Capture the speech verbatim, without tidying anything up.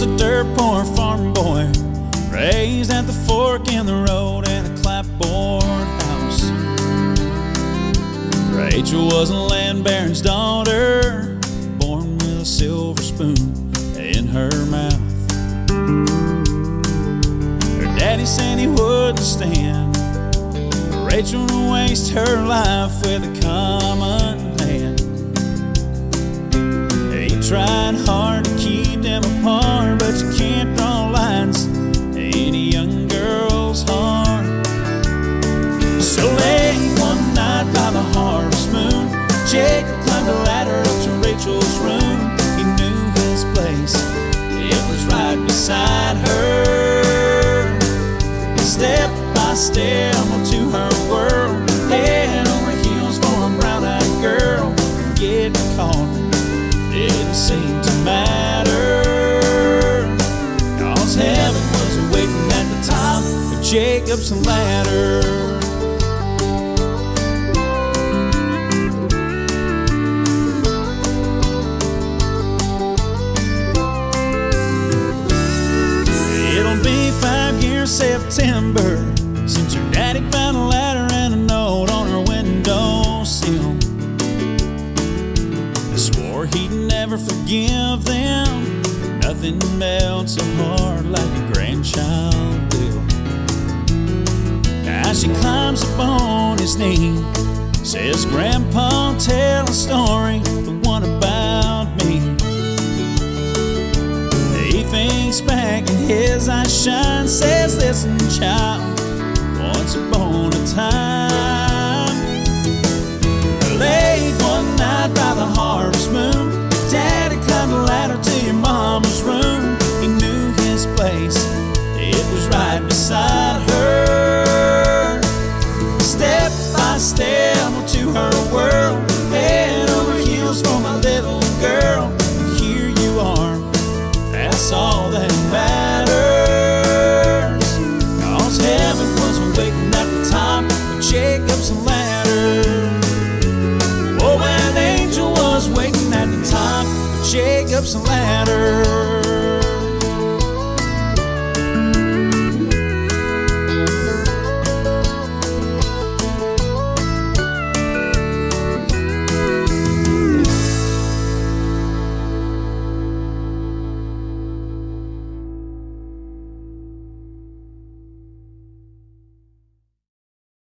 a dirt poor farm boy, raised at the fork in the road in a clapboard house. Rachel was a land baron's daughter, born with a silver spoon in her mouth. Her daddy said he wouldn't stand Rachel to waste her life with a common man. He tried hard to keep them apart, but you can't draw lines in a young girl's heart. So late one night by the harvest moon, Jacob climbed a ladder up to Rachel's room. He knew his place, it was right beside her. Step by step to her world, head over heels for a brown-eyed girl. Getting caught didn't seem to matter, 'cause heaven was waiting at the top of Jacob's ladder. It'll be five years September since her daddy found a ladder and a note on her windowsill. He swore he'd never forgive them. Nothing melts so hard like a grandchild will. Now she climbs up on his knee, says, "Grandpa, tell a story, the one about me." He thinks back and his eyes shine, says, "Listen, child, once upon a time